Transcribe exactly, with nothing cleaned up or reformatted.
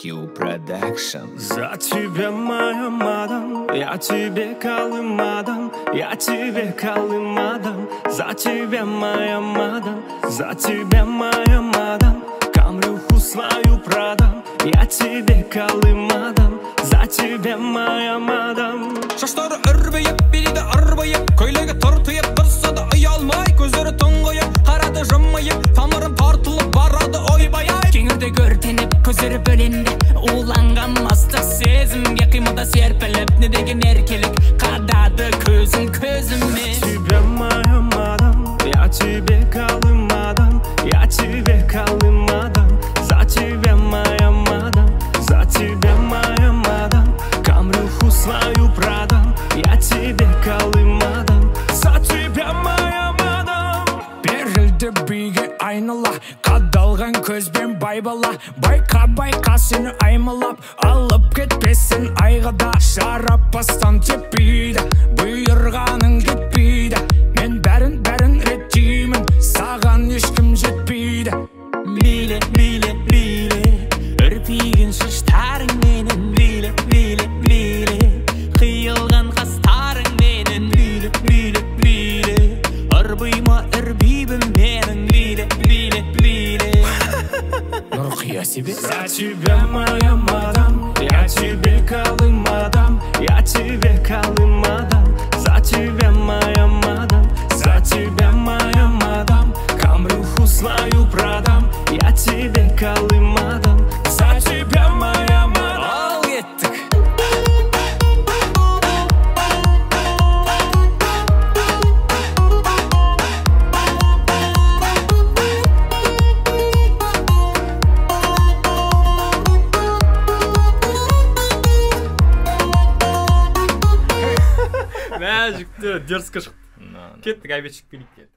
Q Production. За тебя, моя мадам, я тебе калым мадам, я тебе калым мадам, за тебя, моя мадам, за тебя, моя мадам, камрюху свою продам, я тебе калым мадам, за тебя, моя мадам. Шаштары үрбейіп, береді арбайып, көйлегі тартыйып, тұрса да ұялмай, көздері тұңғайып, қарады жымайып, тамырын тартылып барады ойбай-ай. Кеңірде көртеніп, көздері бөленді, уланған мастық сезімге қимылда серпіліп, не деген еркелік қадады көзім көзіме. За тебя, моя мадам, я тебе калым мадам, я тебе калым мадам, за тебя, моя мадам, за тебя, моя мадам, камрюху свою продам, я тебе калым мадам, за тебя, моя мадам. Берілді биге айнала, қадалған көзбен байбала, байқа байқа сені аймалап, алып кетпесін айғада. Шарап бастан теппейді, бұйырғаның кетпейді, мен бәрін бәрін реттеймін, саған ешкім жетпейді. Мейлі, мейлі, мейлі, үрпиген шаштарың менің, мейлі, мейлі, мейлі, қиылған қастарың менің, мейлі, мейлі, мейлі, ұрбыйма үрбейбім менің, мейлі, мейлі, мейлі. Нұрқия себе. За тебя, моя мадам, я тебе калым мадам, я тебе калым мадам, за тебя, моя мадам, за тебя, моя мадам, камрюху свою продам, я тебе калым мадам, за тебя, моя мадам. Ал кеттік. Мәжікті дерзко шықты. Кеттік, обедшік билік келді.